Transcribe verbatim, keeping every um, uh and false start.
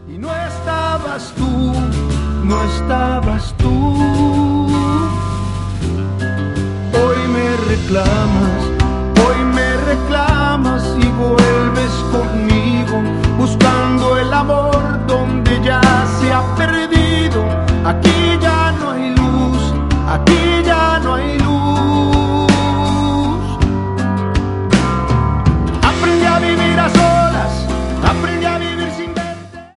Y no estabas tú, no estabas tú. Hoy me reclamas